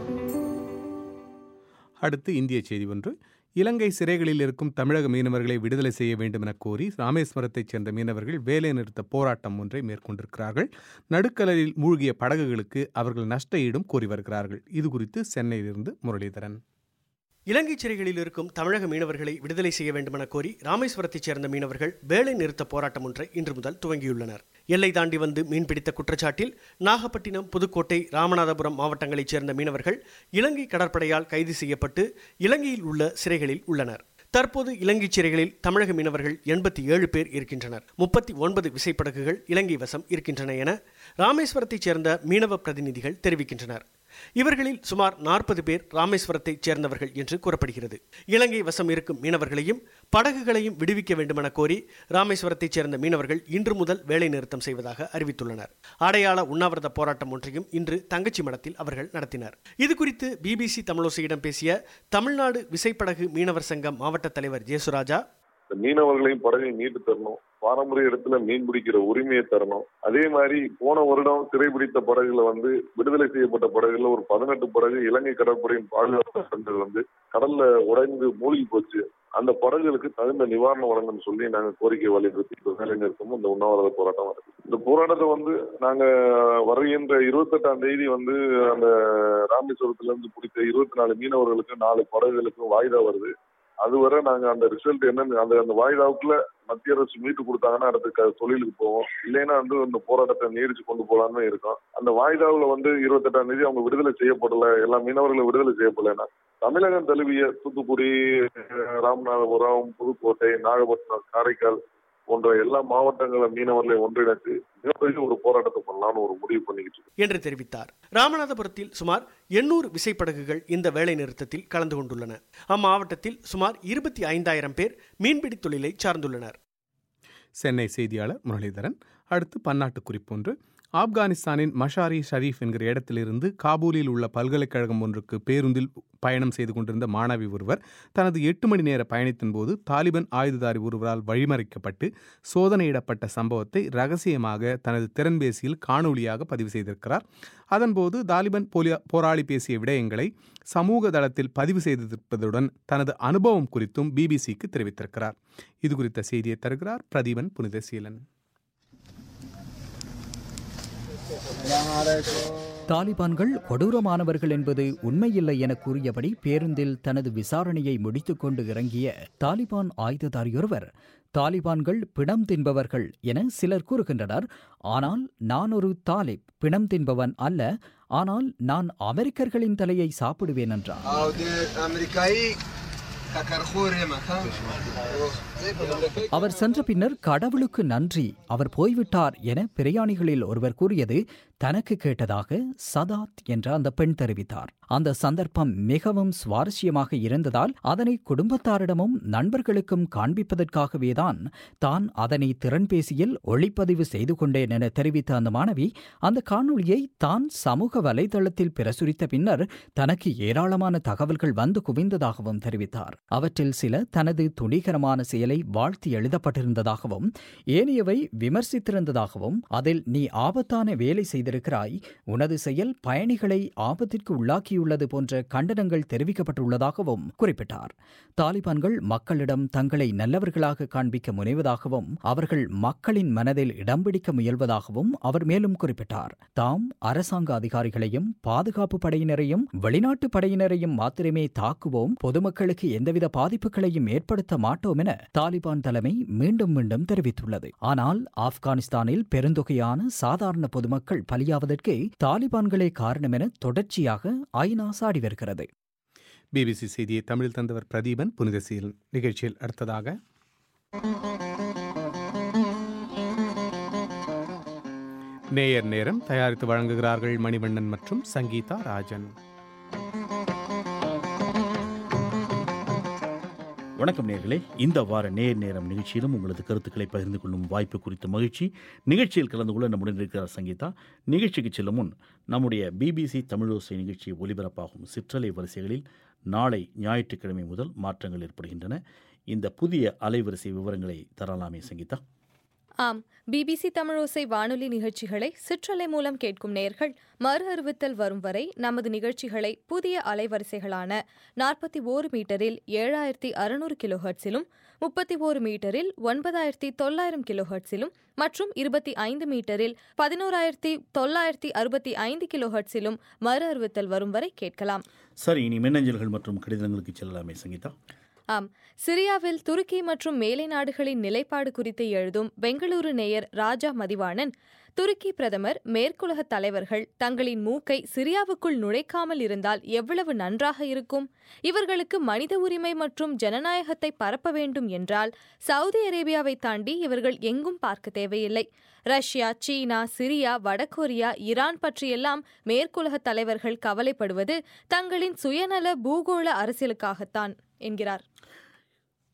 அடுத்து இந்திய செய்தி ஒன்று. இலங்கை சிறைகளில் இருக்கும் தமிழக மீனவர்களை விடுதலை செய்ய வேண்டும் என கோரி ராமேஸ்வரத்தைச் சேர்ந்த மீனவர்கள் வேலைநிறுத்த போராட்டம் ஒன்றை மேற்கொண்டிருக்கிறார்கள். நடுக்கடலில் மூழ்கிய படகுகளுக்கு அவர்கள் நஷ்ட ஈடும் கோரி வருகிறார்கள். இது குறித்து சென்னையிலிருந்து முரளிதரன். இலங்கை சிறைகளில் இருக்கும் தமிழக மீனவர்களை விடுதலை செய்ய வேண்டுமென கோரி ராமேஸ்வரத்தைச் சேர்ந்த மீனவர்கள் வேலை நிறுத்த போராட்டம் ஒன்றை இன்று முதல் துவங்கியுள்ளனர். எல்லை தாண்டி வந்து மீன்பிடித்த குற்றச்சாட்டில் நாகப்பட்டினம், புதுக்கோட்டை, ராமநாதபுரம் மாவட்டங்களைச் சேர்ந்த மீனவர்கள் இலங்கை கடற்படையால் கைது செய்யப்பட்டு இலங்கையில் உள்ள சிறைகளில் உள்ளனர். தற்போது இலங்கை சிறைகளில் தமிழக மீனவர்கள் எண்பத்தி ஏழு பேர் இருக்கின்றனர். முப்பத்தி ஒன்பது விசைப்படகுகள் இலங்கை வசம் இருக்கின்றன என ராமேஸ்வரத்தைச் சேர்ந்த மீனவ பிரதிநிதிகள் தெரிவிக்கின்றனர். இவர்களில் சுமார் நாற்பது பேர் ராமேஸ்வரத்தைச் சேர்ந்தவர்கள் என்று கூறப்படுகிறது. இலங்கை வசம் இருக்கும் மீனவர்களையும் படகுகளையும் விடுவிக்க வேண்டுமென கோரி ராமேஸ்வரத்தைச் சேர்ந்த மீனவர்கள் இன்று முதல் வேலை நிறுத்தம் செய்வதாக அறிவித்துள்ளனர். அடையாள உண்ணாவிரத போராட்டம் ஒன்றையும் இன்று தங்கச்சி மடத்தில் அவர்கள் நடத்தினர். இதுகுறித்து பிபிசி தமிழோசையிடம் பேசிய தமிழ்நாடு விசைப்படகு மீனவர் சங்க மாவட்ட தலைவர் ஜேசுராஜா, மீனவர்களையும் படகையும் மீட்டு தரணும், பாரம்பரிய இடத்துல மீன் பிடிக்கிற உரிமையை தரணும். அதே மாதிரி போன வருடம் சிறைபிடித்த படகுல வந்து விடுதலை செய்யப்பட்ட படகுல ஒரு பதினெட்டு படகு இலங்கை கடற்படையின் பாதுகாப்பு சென்றது வந்து கடல்ல உடைந்து மூழ்கி போச்சு. அந்த படகுகளுக்கு தகுந்த நிவாரணம் வழங்கணும்னு சொல்லி நாங்க கோரிக்கை வலியுறுத்தி வேலை நிறுத்தமும் இந்த உண்ணாவிரத போராட்டம் இருக்கு. இந்த போராட்டத்தை வந்து நாங்க வருகின்ற இருபத்தி எட்டாம் தேதி வந்து அந்த ராமேஸ்வரத்துல இருந்து பிடித்த இருபத்தி நாலு மீனவர்களுக்கு நாலு படகுகளுக்கும் வாய்தா வருது. அதுவரை நாங்க அந்த ரிசல்ட் என்னன்னு அந்த அந்த வாய்தாவுக்குள்ள மத்திய அரசு மீட்டு கொடுத்தாங்கன்னா அடுத்த தொழிலுக்கு போவோம், இல்லைன்னா வந்து இந்த போராட்டத்தை நீடிச்சு கொண்டு போலான்னு இருக்கோம். அந்த வாய்தாவுல வந்து இருபத்தி எட்டாம் தேதி அவங்க விடுதலை செய்யப்படல, எல்லா மீனவர்களும் விடுதலை செய்யப்படலைன்னா தமிழகம் தழுவிய தூத்துக்குடி, ராமநாதபுரம், புதுக்கோட்டை, நாகப்பட்டினம், காரைக்கால் போன்ற எல்லா மாவட்டங்கள மீனவர்களை ஒன்றிணைத்து மிகப்பெரிய ஒரு போராட்டத்தை பண்ணலாம்னு ஒரு முடிவு பண்ணிக்கிட்டு என்று தெரிவித்தார். ராமநாதபுரத்தில் சுமார் எண்ணூறு விசைப்படகுகள் இந்த வேலை நிறுத்தத்தில் கலந்து கொண்டுள்ளன. அம்மாவட்டத்தில் சுமார் இருபத்தி ஐந்தாயிரம் பேர் மீன்பிடி தொழிலை சார்ந்துள்ளனர். சென்னை செய்தியாளர் முரளிதரன். அடுத்து பன்னாட்டு குறிப்பொன்று. ஆப்கானிஸ்தானின் மஷாரி ஷரீஃப் என்கிற இடத்திலிருந்து காபூலில் உள்ள பல்கலைக்கழகம் ஒன்றுக்கு பேருந்தில் பயணம் செய்து கொண்டிருந்த மாணவி ஒருவர் தனது எட்டு மணி நேர பயணத்தின் போது தாலிபான் ஆயுததாரி ஒருவரால் வழிமறைக்கப்பட்டு சோதனையிடப்பட்ட சம்பவத்தை ரகசியமாக தனது திறன்பேசியில் காணொலியாக பதிவு செய்திருக்கிறார். அதன்போது தாலிபான் போராளி பேசிய விடயங்களை சமூக தளத்தில் பதிவு செய்திருப்பதுடன் தனது அனுபவம் குறித்தும் பிபிசிக்கு தெரிவித்திருக்கிறார். இது குறித்த செய்தியை தருகிறார் பிரதீபன் புனிதசீலன். தாலிபான்கள் கொடூரமானவர்கள் என்பது உண்மையில்லை என கூறியபடி பேருந்தில் தனது விசாரணையை முடித்துக் கொண்டு இறங்கிய தாலிபான் ஆயுததாரியொருவர் தாலிபான்கள் பிணம் தின்பவர்கள் என சிலர் கூறுகின்றனர். ஆனால் நான் ஒரு தாலிப், பிணம் தின்பவன் அல்ல, ஆனால் நான் அமெரிக்கர்களின் தலையை சாப்பிடுவேன் என்றார். அவர் சென்ற பின்னர் கடவுளுக்கு நன்றி, அவர் போய்விட்டார் என பிரயாணிகளில் ஒருவர் கூறியது தனக்கு கேட்டதாக சதாத் என்ற அந்த பெண் தெரிவித்தார். அந்த சந்தர்ப்பம் மிகவும் சுவாரஸ்யமாக இருந்ததால் அதனை குடும்பத்தாரிடமும் நண்பர்களுக்கும் காண்பிப்பதற்காகவேதான் தான் அதனை திறன்பேசியில் ஒளிப்பதிவு செய்து கொண்டேன் என தெரிவித்த அந்த மாணவி அந்த காணொளியை தான் சமூக வலைதளத்தில் பிரசுரித்த பின்னர் தனக்கு ஏராளமான தகவல்கள் வந்து குவிந்ததாகவும் தெரிவித்தார். அவற்றில் சில தனது துணிகரமான செயலை வாழ்த்தி எழுதப்பட்டிருந்ததாகவும் ஏனையவை விமர்சித்திருந்ததாகவும் அதில் நீ ஆபத்தான வேலை செய்திருக்கிறாய், உனது செயல் பயணிகளை ஆபத்திற்கு உள்ளாக்கியுள்ளது போன்ற கண்டனங்கள் தெரிவிக்கப்பட்டுள்ளதாகவும் குறிப்பிட்டார். தாலிபான்கள் மக்களிடம் தங்களை நல்லவர்களாக காண்பிக்க முனைவதாகவும் அவர்கள் மக்களின் மனதில் இடம் பிடிக்க முயல்வதாகவும் அவர் மேலும் குறிப்பிட்டார். தாம் அரசாங்க அதிகாரிகளையும் பாதுகாப்பு படையினரையும் வெளிநாட்டு படையினரையும் மாத்திரமே தாக்குவோம், பொதுமக்களுக்கு எந்தவித பாதிப்புகளையும் ஏற்படுத்த மாட்டோம் என தாலிபான் தலைமை மீண்டும் மீண்டும் தெரிவித்துள்ளது. ஆனால் ஆப்கானிஸ்தானில் பெருந்தொகையான சாதாரண பொதுமக்கள் பலியாவதற்கு தாலிபான்களே காரணம் என தொடர்ச்சியாக ஐநா சாடி வருகிறது. பிபிசி செய்தியை தமிழில் தந்தவர் பிரதீபன் புனிதசீலன். நிகழ்ச்சியில் அடுத்ததாக நேயர் நேரம் தயாரித்து வழங்குகிறார்கள் மணிவண்ணன் மற்றும் சங்கீதா ராஜன். வணக்கம் நேயர்களே, இந்த வார நேர் நேரம் நிகழ்ச்சியிலும் உங்களது கருத்துக்களை பகிர்ந்து கொள்ளும் வாய்ப்பு குறித்த மகிழ்ச்சி. நிகழ்ச்சியில் கலந்து கொள்ள நம்முடன் இருக்கிறார் சங்கீதா. நிகழ்ச்சிக்கு செல்லும் முன் நம்முடைய பிபிசி தமிழோசை நிகழ்ச்சி ஒலிபரப்பாகும் சிற்றலை வரிசைகளில் நாளை ஞாயிற்றுக்கிழமை முதல் மாற்றங்கள் ஏற்படுகின்றன. இந்த புதிய அலைவரிசை விவரங்களை தரலாமே சங்கீதா? ஆம், பிபிசி தமிழோசை வானொலி நிகழ்ச்சிகளை சிற்றலை மூலம் கேட்கும் நேயர்கள் மறு அறிவித்தல் வரும் வரை நமது நிகழ்ச்சிகளை புதிய அலைவரிசைகளான நாற்பத்தி ஓரு மீட்டரில் ஏழாயிரத்தி அறுநூறு கிலோ ஹெர்ட்ஸிலும் முப்பத்தி ஓரு மீட்டரில் ஒன்பதாயிரத்தி தொள்ளாயிரம் கிலோ ஹெர்ட்ஸிலும் மற்றும் இருபத்தி ஐந்து மீட்டரில் பதினோராயிரத்தி தொள்ளாயிரத்தி அறுபத்தி ஐந்து கிலோ ஹெர்ட்ஸிலும் மறு அறிவித்தல் வரும் வரை கேட்கலாம். சரி, இனி மின்னஞ்சல்கள் மற்றும் கடிதங்களுக்கு செல்லலாமே சங்கீதா? ஆம், சிரியாவில் துருக்கி மற்றும் மேலை நாடுகளின் நிலைப்பாடு குறித்து எழுதும் பெங்களூரு நேயர் ராஜா மதிவாணன், துருக்கி பிரதமர் மேற்குலக தலைவர்கள் தங்களின் மூக்கை சிரியாவுக்குள் நுழைக்காமல் இருந்தால் எவ்வளவு நன்றாக இருக்கும். இவர்களுக்கு மனித உரிமை மற்றும் ஜனநாயகத்தை பரப்ப வேண்டும் என்றால் சவுதி அரேபியாவை தாண்டி இவர்கள் எங்கும் பார்க்க தேவையில்லை. ரஷ்யா, சீனா, சிரியா, வடகொரியா, ஈரான் பற்றியெல்லாம் மேற்குலக தலைவர்கள் கவலைப்படுவது தங்களின் சுயநல பூகோள அரசியலுக்காகத்தான் என்கிறார்.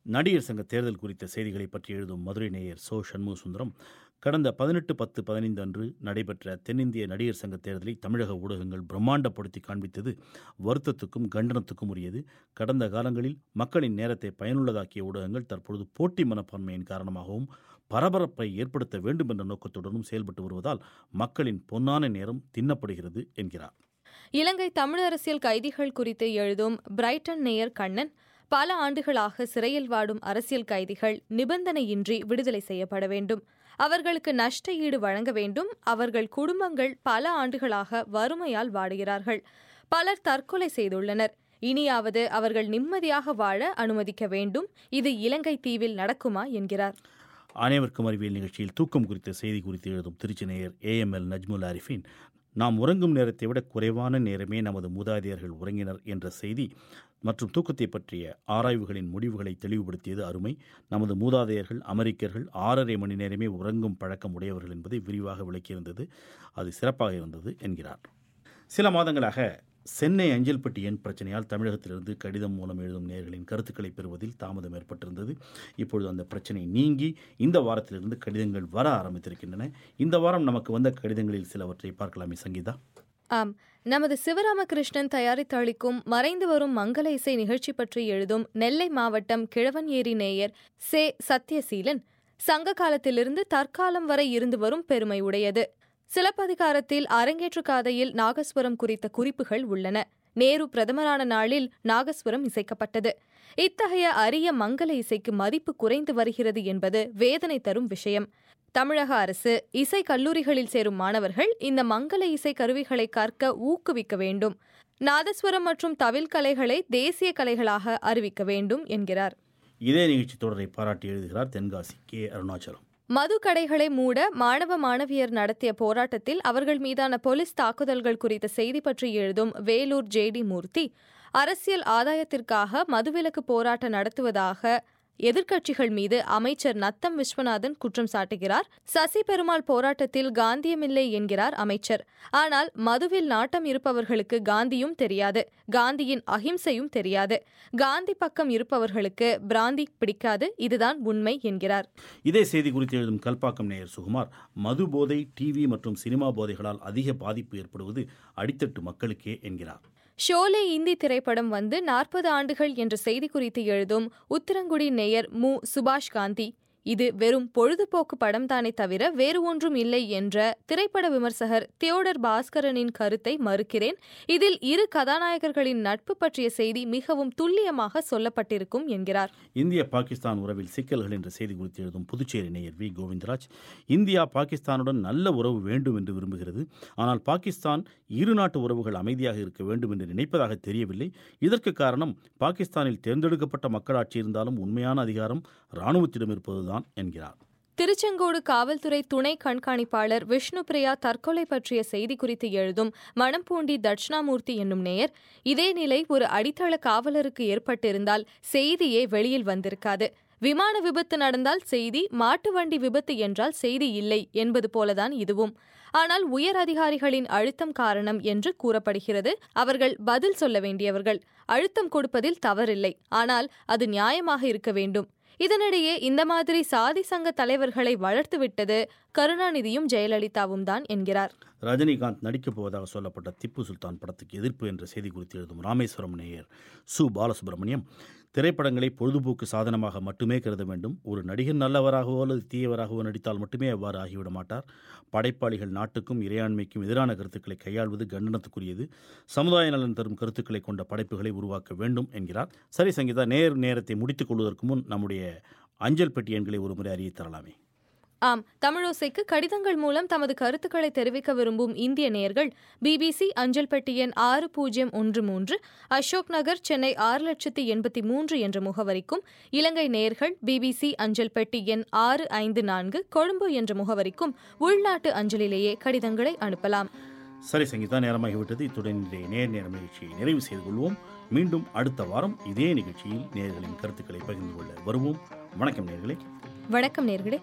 நடிகர் சங்க தேர்தல் குறித்த செய்திகளை பற்றி எழுதும் மதுரை நேயர் சோ சண்முக சுந்தரம், கடந்த பதினெட்டு பத்து பதினைந்து அன்று நடைபெற்ற தென்னிந்திய நடிகர் சங்க தேர்தலை தமிழக ஊடகங்கள் பிரம்மாண்டப்படுத்தி காண்பித்தது வருத்தத்துக்கும் கண்டனத்துக்கும் உரியது. கடந்த காலங்களில் மக்களின் நேரத்தை பயனுள்ளதாக்கிய ஊடகங்கள் தற்பொழுது போட்டி மனப்பான்மையின் காரணமாகவும் பரபரப்பை ஏற்படுத்த வேண்டும் என்ற நோக்கத்துடனும் செயல்பட்டு வருவதால் மக்களின் பொன்னான நேரம் தின்னப்படுகிறது என்கிறார். இலங்கை தமிழ் அரசியல் கைதிகள் குறித்து எழுதும் பிரைட்டன் நேயர் கண்ணன், பல ஆண்டுகளாக சிறையில் வாடும் அரசியல் கைதிகள் நிபந்தனையின்றி விடுதலை செய்யப்பட வேண்டும். அவர்களுக்கு நஷ்ட ஈடு வழங்க வேண்டும். அவர்கள் குடும்பங்கள் பல ஆண்டுகளாக வறுமையால் வாடுகிறார்கள். பலர் தற்கொலை செய்துள்ளனர். இனியாவது அவர்கள் நிம்மதியாக வாழ அனுமதிக்க வேண்டும். இது இலங்கை தீவில் நடக்குமா என்கிறார். அனைவருக்கும் அறிவியல் நிகழ்ச்சியில் தூக்கம் குறித்த செய்தி குறித்து எழுதும் திருச்சி நேயர் A M L Najmul Arifin, நாம் உறங்கும் நேரத்தை விட குறைவான நேரமே நமது மூதாதையர்கள் உறங்கினர் என்ற செய்தி மற்றும் தூக்கத்தை பற்றிய ஆராய்வுகளின் முடிவுகளை தெளிவுபடுத்தியது அருமை. நமது மூதாதையர்கள் அமெரிக்கர்கள் ஆறரை மணி நேரமே உறங்கும் பழக்கம் உடையவர்கள் என்பதை விரிவாக விளக்கியிருந்தது. அது சிறப்பாக இருந்தது என்கிறார். சில மாதங்களாக சென்னை அஞ்சல் பெட்டி எண் பிரச்சனையால் தமிழகத்திலிருந்து கடிதம் மூலம் எழுதும் நேயர்களின் கருத்துக்களை பெறுவதில் தாமதம் ஏற்பட்டிருந்தது. இப்பொழுது அந்த பிரச்சனை நீங்கி இந்த வாரத்திலிருந்து கடிதங்கள் வர ஆரம்பித்திருக்கின்றன. இந்த வாரம் நமக்கு வந்த கடிதங்களில் சிலவற்றை பார்க்கலாமே சங்கீதா. ஆம், நமது சிவராமகிருஷ்ணன் தயாரித்தளிக்கும் மறைந்து வரும் மங்கள இசை நிகழ்ச்சி பற்றி எழுதும் நெல்லை மாவட்டம் கிழவன்ஏரி நேயர் சே சத்யசீலன், சங்க காலத்திலிருந்து தற்காலம் வரை இருந்து வரும் பெருமை உடையது. சிலப்பதிகாரத்தில் அரங்கேற்று காதையில் நாகஸ்வரம் குறித்த குறிப்புகள் உள்ளன. நேரு பிரதமரான நாளில் நாகஸ்வரம் இசைக்கப்பட்டது. இத்தகைய அரிய மங்கள இசைக்கு மதிப்பு குறைந்து வருகிறது என்பது வேதனை தரும் விஷயம். தமிழக அரசு இசை கல்லூரிகளில் சேரும் மாணவர்கள் இந்த மங்கள இசை கருவிகளை கற்க ஊக்குவிக்க வேண்டும். நாதஸ்வரம் மற்றும் தவில் கலைகளை தேசிய கலைகளாக அறிவிக்க வேண்டும் என்கிறார். இதே நிகழ்ச்சி தொடரை பாராட்டி எழுதுகிறார் தென்காசி கே அருணாச்சலம். மது கடைகளை மூட மாணவ மாணவியர் நடத்திய போராட்டத்தில் அவர்கள் மீதான போலீஸ் தாக்குதல்கள் குறித்த செய்தி பற்றி எழுதும் வேலூர் ஜே டி மூர்த்தி, அரசியல் ஆதாயத்திற்காக மதுவிலக்கு போராட்டம் நடத்துவதாக எதிர்க்கட்சிகள் மீது அமைச்சர் நத்தம் விஸ்வநாதன் குற்றம் சாட்டுகிறார். சசி பெருமாள் போராட்டத்தில் காந்தியமில்லை என்கிறார் அமைச்சர். ஆனால் மதுவில் நாட்டம் இருப்பவர்களுக்கு காந்தியும் தெரியாது, காந்தியின் அஹிம்சையும் தெரியாது. காந்தி பக்கம் இருப்பவர்களுக்கு பிராந்தி பிடிக்காது. இதுதான் உண்மை என்கிறார். இதே செய்தி குறித்து எழுதும் கல்பாக்கம் நேயர் சுகுமார், மது போதை, டிவி மற்றும் சினிமா போதைகளால் அதிக பாதிப்பு ஏற்படுவது அடித்தட்டு மக்களுக்கே என்கிறார். ஷோலே இந்தி திரைப்படம் வந்து நாற்பது ஆண்டுகள் என்ற செய்தி குறித்து எழுதும் உத்திரங்குடி நேயர் மு சுபாஷ் காந்தி, இது வெறும் பொழுதுபோக்கு படம்தானே தவிர வேறு ஒன்றும் இல்லை என்ற திரைப்பட விமர்சகர் தியோடர் பாஸ்கரனின் கருத்தை மறுக்கிறேன். இதில் இரு கதாநாயகர்களின் நட்பு பற்றிய செய்தி மிகவும் துல்லியமாக சொல்லப்பட்டிருக்கும் என்கிறார். இந்திய பாகிஸ்தான் உறவில் சிக்கல்கள் என்ற செய்தி குறித்து எழுதும் புதுச்சேரி நேயர் வி கோவிந்தராஜ், இந்தியா பாகிஸ்தானுடன் நல்ல உறவு வேண்டும் என்று விரும்புகிறது. ஆனால் பாகிஸ்தான் இரு நாட்டு உறவுகள் அமைதியாக இருக்க வேண்டும் என்று நினைப்பதாக தெரியவில்லை. இதற்கு காரணம் பாகிஸ்தானில் தேர்ந்தெடுக்கப்பட்ட மக்களாட்சி இருந்தாலும் உண்மையான அதிகாரம் இராணுவத்திடம் இருப்பதுதான் என்கிறார். திருச்செங்கோடு காவல்துறை துணை கண்காணிப்பாளர் விஷ்ணு பிரியா தற்கொலை பற்றிய செய்தி குறித்து எழுதும் மணம்பூண்டி தட்சிணாமூர்த்தி என்னும் நேயர், இதே நிலை ஒரு அடித்தள காவலருக்கு ஏற்பட்டிருந்தால் செய்தியே வெளியில் வந்திருக்காது. விமான விபத்து நடந்தால் செய்தி, மாட்டு வண்டி விபத்து என்றால் செய்தி இல்லை என்பது போலதான் இதுவும். ஆனால் உயர் அதிகாரிகளின் அழுத்தம் காரணம் என்று கூறப்படுகிறது. அவர்கள் பதில் சொல்ல வேண்டியவர்கள். அழுத்தம் கொடுப்பதில் தவறில்லை, ஆனால் அது நியாயமாக இருக்க வேண்டும். இதனிடையே இந்த மாதிரி சாதி சங்க தலைவர்களை வளர்த்துவிட்டது கருணாநிதியும் ஜெயலலிதாவும் தான் என்கிறார். ரஜினிகாந்த் நடிக்கப் போவதாக சொல்லப்பட்ட திப்பு சுல்தான் படத்துக்கு எதிர்ப்பு என்ற செய்தி குறித்து எழுதும் ராமேஸ்வரம் நேயர் சு பாலசுப்ரமணியம், திரைப்படங்களை பொழுதுபோக்கு சாதனமாக மட்டுமே கருத வேண்டும். ஒரு நடிகர் நல்லவராகவோ அல்லது தீயவராகவோ நடித்தால் மட்டுமே அவ்வாறு ஆகிவிட மாட்டார். படைப்பாளிகள் நாட்டுக்கும் இறையாண்மைக்கும் எதிரான கருத்துக்களை கையாள்வது கண்டனத்துக்குரியது. சமுதாய நலன் தரும் கருத்துக்களை கொண்ட படைப்புகளை உருவாக்க வேண்டும் என்கிறார். சரி சங்கீதா, நேர் நேரத்தை முடித்துக் கொள்வதற்கு முன் நம்முடைய அஞ்சல் பெட்டி எண்களை ஒருமுறை அறிய தரலாமே. ஆம், தமிழோசைக்கு கடிதங்கள் மூலம் தமது கருத்துக்களை தெரிவிக்க விரும்பும் இந்திய நேயர்கள் பிபிசி அஞ்சல் பெட்டி எண் ஆறு பூஜ்ஜியம் ஒன்று மூன்று, அசோக் நகர், சென்னை ஆறு லட்சத்தி எண்பத்தி மூன்று என்ற முகவரிக்கும், இலங்கை நேயர்கள் பிபிசி அஞ்சல் பெட்டி எண் ஆறு ஐந்து நான்கு, கொழும்பு என்ற முகவரிக்கும் உள்நாட்டு அஞ்சலிலேயே கடிதங்களை அனுப்பலாம். சரி சங்கீதா, நேரமாகிவிட்டது. இத்துடன் இன்றைய நேர் நேர நிகழ்ச்சியை நிறைவு செய்து கொள்வோம். மீண்டும் அடுத்த வாரம் இதே நிகழ்ச்சியில் நேயர்களின் கருத்துக்களை பகிர்ந்து கொள்ள வருவோம். வணக்கம் நேயர்களே. வணக்கம் நேயர்களே.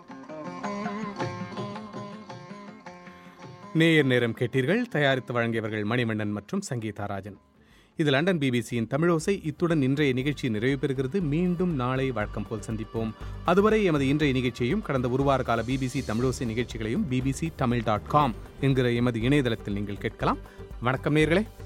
நேயர் நேரம் கேட்டீர்கள். தயாரித்து வழங்கியவர்கள் மணிமன்னன் மற்றும் சங்கீதா ராஜன். இது லண்டன் பிபிசியின் தமிழோசை. இத்துடன் இன்றைய நிகழ்ச்சி நிறைவு பெறுகிறது. மீண்டும் நாளை வழக்கம் போல் சந்திப்போம். அதுவரை எமது இன்றைய நிகழ்ச்சியையும் கடந்த ஒரு வார கால பிபிசி தமிழோசை நிகழ்ச்சிகளையும் பிபிசி தமிழ் டாட் காம் என்கிற எமது இணையதளத்தில் நீங்கள் கேட்கலாம். வணக்கம் நேயர்களே.